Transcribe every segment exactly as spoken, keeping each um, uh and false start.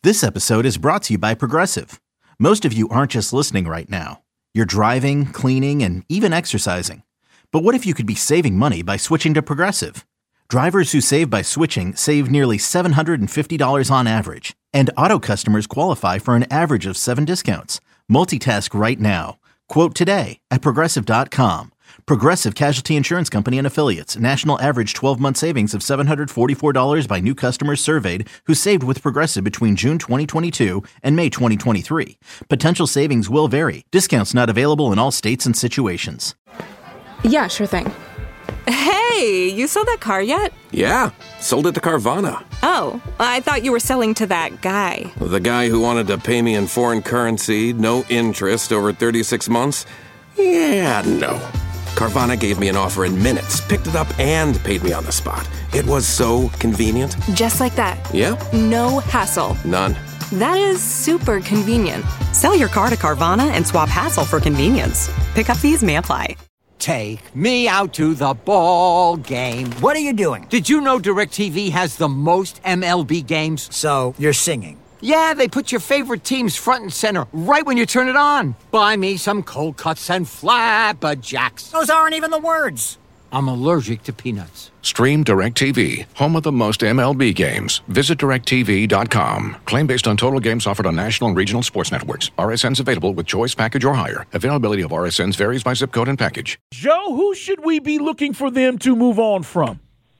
This episode is brought to you by Progressive. Most of you aren't just listening right now. You're driving, cleaning, and even exercising. But what if you could be saving money by switching to Progressive? Drivers who save by switching save nearly seven hundred fifty dollars on average. And auto customers qualify for an average of seven discounts. Multitask right now. Quote today at Progressive dot com. Progressive Casualty Insurance Company and Affiliates. National average twelve-month savings of seven hundred forty-four dollars by new customers surveyed who saved with Progressive between June twenty twenty-two and May twenty twenty-three. Potential savings will vary. Discounts not available in all states and situations. Yeah, sure thing. Hey, you sold that car yet? Yeah, sold it to Carvana. Oh, I thought you were selling to that guy. The guy who wanted to pay me in foreign currency, no interest, over thirty-six months? Yeah, no. Carvana gave me an offer in minutes, picked it up, and paid me on the spot. It was so convenient. Just like that. Yep. No hassle. None. That is super convenient. Sell your car to Carvana and swap hassle for convenience. Pickup fees may apply. Take me out to the ball game. What are you doing? Did you know DirecTV has the most M L B games? So, you're singing? Yeah, they put your favorite teams front and center right when you turn it on. Buy me some cold cuts and flapjacks. Those aren't even the words. I'm allergic to peanuts. Stream DirecTV, home of the most M L B games. Visit direct T V dot com. Claim based on total games offered on national and regional sports networks. R S Ns available with choice package or higher. Availability of R S Ns varies by zip code and package. Joe, who should we be looking for them to move on from?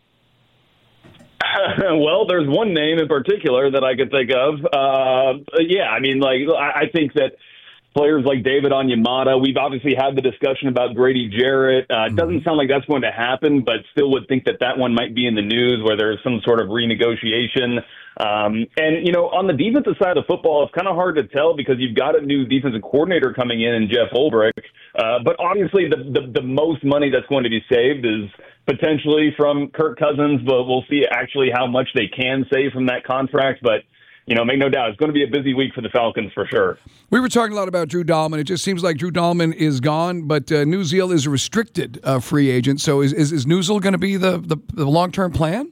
Well, there's one name in particular that I could think of. Uh, yeah, I mean, like, I, I think that players like David Onyemata, we've obviously had the discussion about Grady Jarrett. Uh, it doesn't sound like that's going to happen, but still would think that that one might be in the news where there's some sort of renegotiation. Um, and, you know, on the defensive side of football, it's kind of hard to tell because you've got a new defensive coordinator coming in in Jeff Ulbrich. Uh, but obviously the, the, the most money that's going to be saved is potentially from Kirk Cousins, but we'll see actually how much they can save from that contract. But, you know, make no doubt, it's going to be a busy week for the Falcons for sure. We were talking a lot about Drew Dahlman. It just seems like Drew Dahlman is gone, but uh, Newziel is a restricted uh, free agent. So is, is, is Newziel going to be the, the, the long-term plan?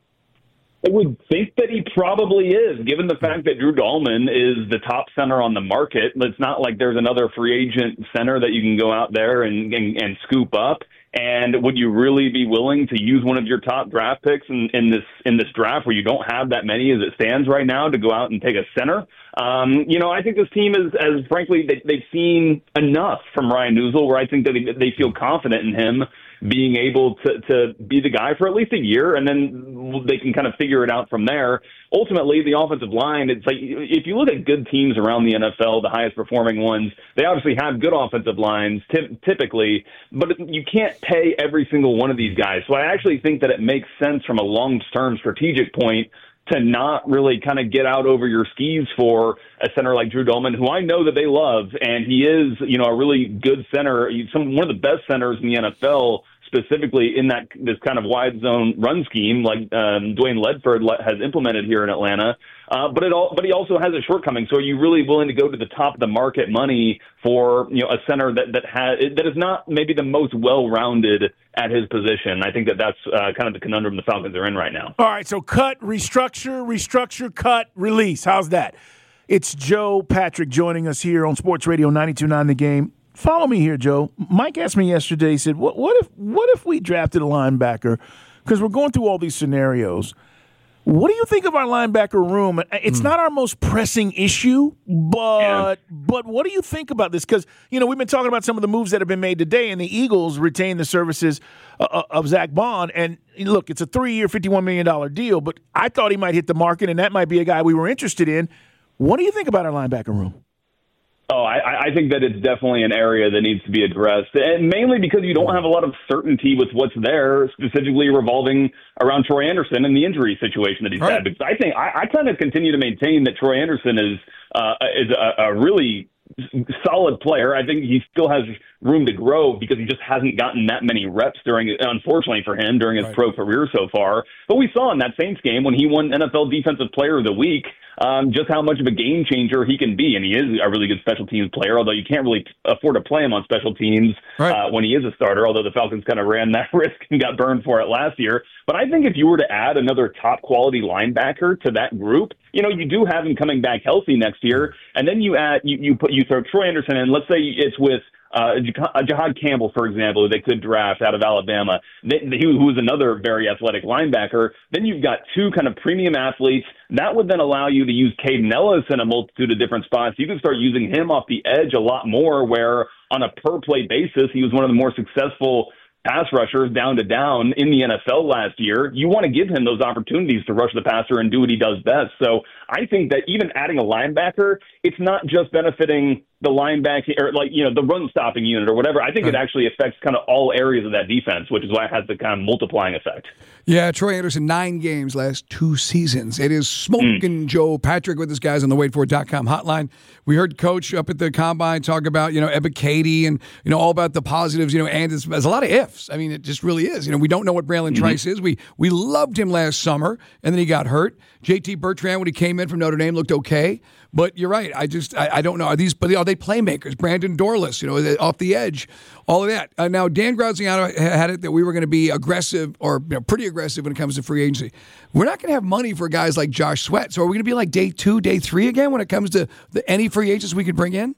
I would think that he probably is, given the fact that Drew Dahlman is the top center on the market. It's not like there's another free agent center that you can go out there and, and, and scoop up. And would you really be willing to use one of your top draft picks in, in this in this draft where you don't have that many as it stands right now to go out and take a center? Um, you know, I think this team is, as frankly, they, they've seen enough from Ryan Newziel where I think that they, they feel confident in him being able to, to be the guy for at least a year, and then they can kind of figure it out from there. Ultimately, the offensive line, it's like if you look at good teams around the N F L, the highest performing ones, they obviously have good offensive lines t- typically, but you can't pay every single one of these guys. So I actually think that it makes sense from a long-term strategic point to not really kind of get out over your skis for a center like Drew Dahlman, who I know that they love, and he is, you know, a really good center, He's some one of the best centers in the N F L, specifically in that this kind of wide zone run scheme like um, Dwayne Ledford has implemented here in Atlanta. Uh, but it all, but he also has a shortcoming. So are you really willing to go to the top of the market money for, you know, a center that that has that is not maybe the most well-rounded at his position? I think that that's uh, kind of the conundrum the Falcons are in right now. All right, so cut, restructure, restructure, cut, release. How's that? It's Joe Patrick joining us here on Sports Radio ninety-two point nine The Game. Follow me here, Joe. Mike asked me yesterday, he said, what, what if what if we drafted a linebacker? Because we're going through all these scenarios. What do you think of our linebacker room? It's mm. not our most pressing issue, but yeah. but what do you think about this? Because, you know, we've been talking about some of the moves that have been made today, and the Eagles retain the services uh, of Zach Bond. And, look, it's a three-year, fifty-one million dollars deal, but I thought he might hit the market, and that might be a guy we were interested in. What do you think about our linebacker room? Oh, I, I think that it's definitely an area that needs to be addressed, and mainly because you don't have a lot of certainty with what's there, specifically revolving around Troy Anderson and the injury situation that he's right. had. Because I think I, I kind of continue to maintain that Troy Anderson is uh, is a, a really solid player. I think he still has room to grow because he just hasn't gotten that many reps during, unfortunately for him, during his right. pro career so far. But we saw in that Saints game when he won N F L Defensive Player of the Week, um, just how much of a game changer he can be. And he is a really good special teams player, although you can't really afford to play him on special teams right. uh, when he is a starter, although the Falcons kind of ran that risk and got burned for it last year. But I think if you were to add another top quality linebacker to that group, you know, you do have him coming back healthy next year, and then you add you you put you throw Troy Anderson in. Let's say it's with uh, Jahad Campbell, for example, who they could draft out of Alabama, they, who was another very athletic linebacker. Then you've got two kind of premium athletes. That would then allow you to use Caden Ellis in a multitude of different spots. You can start using him off the edge a lot more, where on a per-play basis, he was one of the more successful pass rushers down to down in the N F L last year. You want to give him those opportunities to rush the passer and do what he does best. So I think that even adding a linebacker, it's not just benefiting the linebacker or like, you know, the run stopping unit or whatever. I think it actually affects kind of all areas of that defense, which is why it has the kind of multiplying effect. Yeah, Troy Anderson, nine games last two seasons. It is Smoking mm. Joe Patrick with us guys on the wait for it dot com hotline. We heard Coach up at the Combine talk about, you know, Ebiketie and, you know, all about the positives, you know, and there's, there's a lot of ifs. I mean, it just really is. You know, we don't know what Braylon mm-hmm. Trice is. We we loved him last summer, and then he got hurt. J T Bertrand, when he came in from Notre Dame, looked okay. But you're right. I just, I, I don't know. Are these, but are they playmakers? Brandon Dorless, you know, off the edge, all of that. Uh, now, Dan Graziano had it that we were going to be aggressive or you know, pretty aggressive when it comes to free agency. We're not going to have money for guys like Josh Sweat. So are we going to be like day two, day three again when it comes to the, any free agents we could bring in?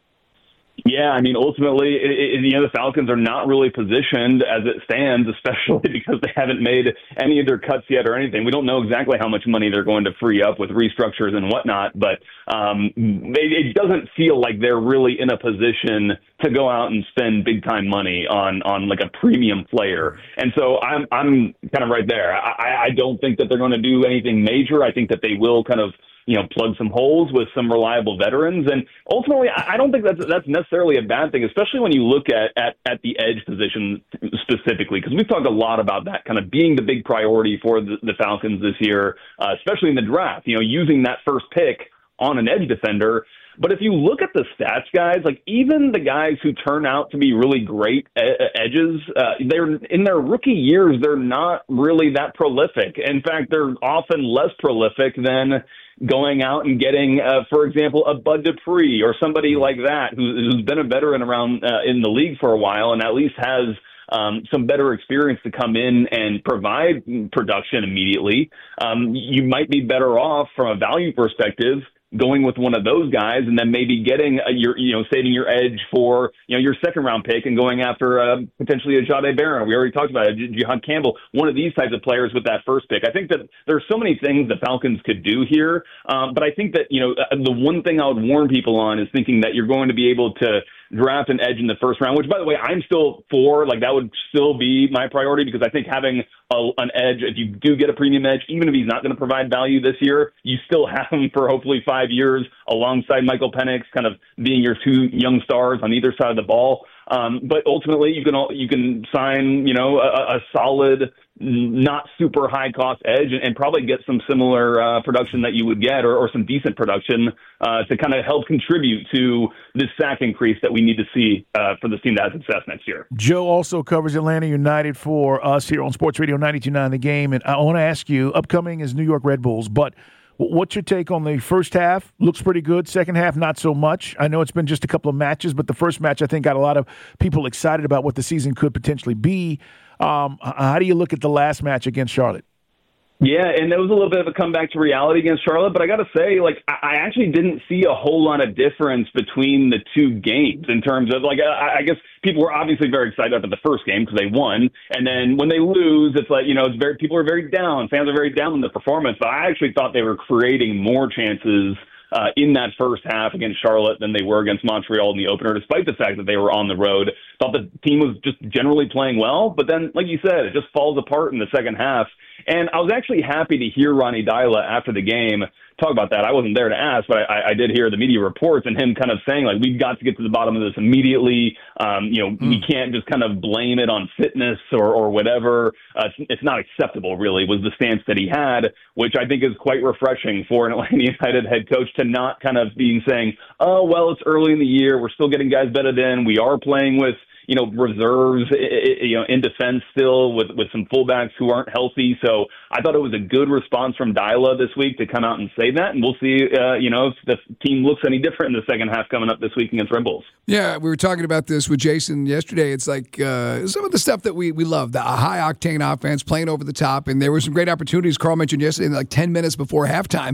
Yeah, I mean, ultimately, it, it, you know, the Falcons are not really positioned as it stands, especially because they haven't made any of their cuts yet or anything. We don't know exactly how much money they're going to free up with restructures and whatnot, but um, they, it doesn't feel like they're really in a position to go out and spend big time money on on like a premium player. And so I'm I'm kind of right there. I, I don't think that they're going to do anything major. I think that they will kind of you know, plug some holes with some reliable veterans. And ultimately, I don't think that's that's necessarily a bad thing, especially when you look at, at, at the edge position specifically, because we've talked a lot about that kind of being the big priority for the, the Falcons this year, uh, especially in the draft, you know, using that first pick on an edge defender. But if you look at the stats, guys, like even the guys who turn out to be really great edges, uh, they're in their rookie years, they're not really that prolific. In fact, they're often less prolific than going out and getting, uh, for example, a Bud Dupree or somebody like that who's, who's been a veteran around uh, in the league for a while and at least has um, some better experience to come in and provide production immediately. Um, you might be better off from a value perspective going with one of those guys and then maybe getting a, your, you know, saving your edge for, you know, your second round pick and going after uh, potentially a Jahdae Barron. We already talked about it, Jahad Campbell, one of these types of players with that first pick. I think that there's so many things the Falcons could do here. Um, but I think that, you know, the one thing I would warn people on is thinking that you're going to be able to draft an edge in the first round, which, by the way, I'm still for. Like, that would still be my priority because I think having a, an edge, if you do get a premium edge, even if he's not going to provide value this year, you still have him for hopefully five years alongside Michael Penix, kind of being your two young stars on either side of the ball. Um, but ultimately, you can you can sign, you know, a, a solid, not super high cost edge and, and probably get some similar uh, production that you would get or, or some decent production uh, to kind of help contribute to this sack increase that we need to see uh, for this team to have success next year. Joe also covers Atlanta United for us here on Sports Radio ninety-two point nine The Game. And I want to ask you, upcoming is New York Red Bulls, but what's your take on the first half? Looks pretty good. Second half, not so much. I know it's been just a couple of matches, but the first match, I think, got a lot of people excited about what the season could potentially be. Um, how do you look at the last match against Charlotte? Yeah, and there was a little bit of a comeback to reality against Charlotte, but I got to say, like, I actually didn't see a whole lot of difference between the two games in terms of, like, I, I guess people were obviously very excited after the first game because they won, and then when they lose, it's like, you know, it's very people are very down. Fans are very down on the performance, but I actually thought they were creating more chances Uh, in that first half against Charlotte than they were against Montreal in the opener, despite the fact that they were on the road. Thought the team was just generally playing well, but then, like you said, it just falls apart in the second half. And I was actually happy to hear Ronnie Dyla after the game talk about that. I wasn't there to ask, but I, I did hear the media reports and him kind of saying, like, we've got to get to the bottom of this immediately. Um, you know, mm. we can't just kind of blame it on fitness or, or whatever. Uh, it's, it's not acceptable, really, was the stance that he had, which I think is quite refreshing for an Atlanta United head coach to not kind of being saying, oh, well, it's early in the year. We're still getting guys bedded in. We are playing with, you know, reserves, you know, in defense still with, with some fullbacks who aren't healthy. So I thought it was a good response from Dyla this week to come out and say that. And we'll see, uh, you know, if the team looks any different in the second half coming up this week against Red Bulls. Yeah, we were talking about this with Jason yesterday. It's like uh, some of the stuff that we, we love, the high-octane offense, playing over the top. And there were some great opportunities Carl mentioned yesterday, like ten minutes before halftime.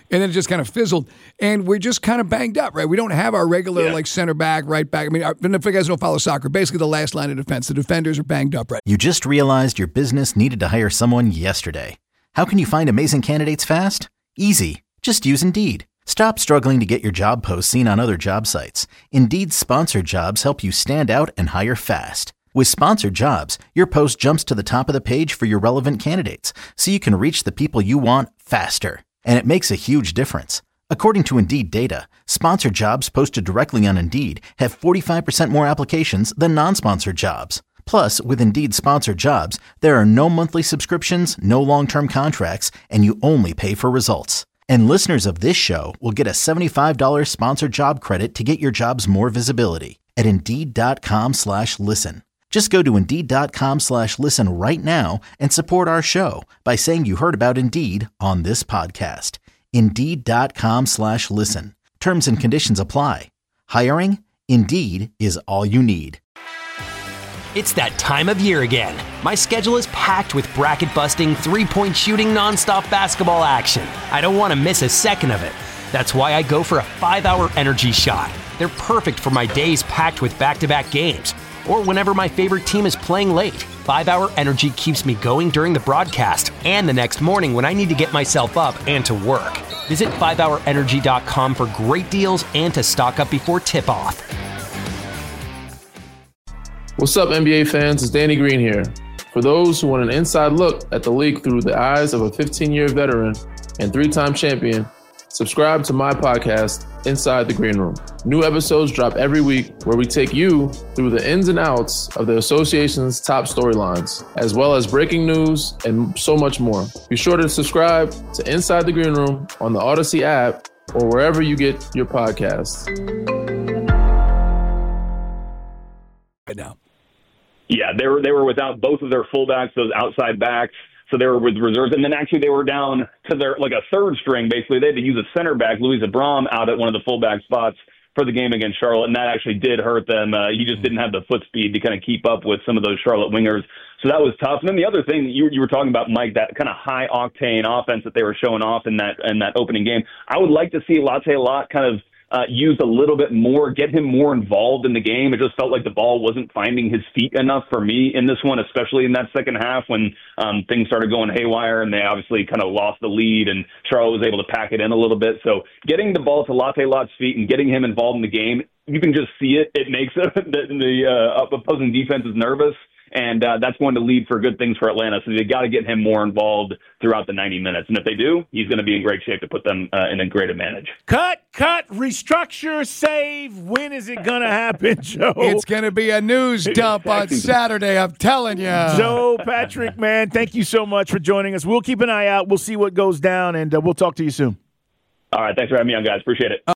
and then it just kind of fizzled. And we're just kind of banged up, right? We don't have our regular Yeah. like center back, right back. I mean, if you guys don't follow soccer, basically the last line of defense, the defenders are banged up, right? You just realized your business needed to hire someone yesterday. How can you find amazing candidates fast? Easy. Just use Indeed. Stop struggling to get your job posts seen on other job sites. Indeed's sponsored jobs help you stand out and hire fast. With sponsored jobs, your post jumps to the top of the page for your relevant candidates, so you can reach the people you want faster. And it makes a huge difference. According to Indeed data, sponsored jobs posted directly on Indeed have forty-five percent more applications than non-sponsored jobs. Plus, with Indeed sponsored jobs, there are no monthly subscriptions, no long-term contracts, and you only pay for results. And listeners of this show will get a seventy-five dollars sponsored job credit to get your jobs more visibility at Indeed.com slash listen. Just go to Indeed.com slash listen right now and support our show by saying you heard about Indeed on this podcast. Indeed.com slash listen. Terms and conditions apply. Hiring? Indeed is all you need. It's that time of year again. My schedule is packed with bracket-busting, three-point shooting, nonstop basketball action. I don't want to miss a second of it. That's why I go for a five-hour energy shot. They're perfect for my days packed with back-to-back games, or whenever my favorite team is playing late. five-hour energy keeps me going during the broadcast and the next morning when I need to get myself up and to work. Visit five hour energy dot com for great deals and to stock up before tip-off. What's up, N B A fans? It's Danny Green here. For those who want an inside look at the league through the eyes of a fifteen-year veteran and three-time champion, subscribe to my podcast, Inside the Green Room. New episodes drop every week where we take you through the ins and outs of the association's top storylines, as well as breaking news and so much more. Be sure to subscribe to Inside the Green Room on the Odyssey app or wherever you get your podcasts. Right now. Yeah, they were they were without both of their fullbacks, those outside backs. So they were with reserves, and then actually they were down to their like a third string. Basically, they had to use a center back, Louis Abram, out at one of the fullback spots for the game against Charlotte, and that actually did hurt them. Uh, he just didn't have the foot speed to kind of keep up with some of those Charlotte wingers. So that was tough. And then the other thing you you were talking about, Mike, that kind of high octane offense that they were showing off in that in that opening game. I would like to see Latte Lott kind of Uh, used a little bit more, get him more involved in the game. It just felt like the ball wasn't finding his feet enough for me in this one, especially in that second half when um, things started going haywire and they obviously kind of lost the lead and Charlotte was able to pack it in a little bit. So getting the ball to Latte Lott's feet and getting him involved in the game, you can just see it. It makes the, the uh, opposing defenses nervous. And uh, that's going to lead for good things for Atlanta. So they got to get him more involved throughout the ninety minutes. And if they do, he's going to be in great shape to put them uh, in a great advantage. Cut, cut, restructure, save. When is it going to happen, Joe? It's going to be a news dump on Saturday, I'm telling you. Joe Patrick, man, thank you so much for joining us. We'll keep an eye out. We'll see what goes down, and uh, we'll talk to you soon. All right. Thanks for having me on, guys. Appreciate it.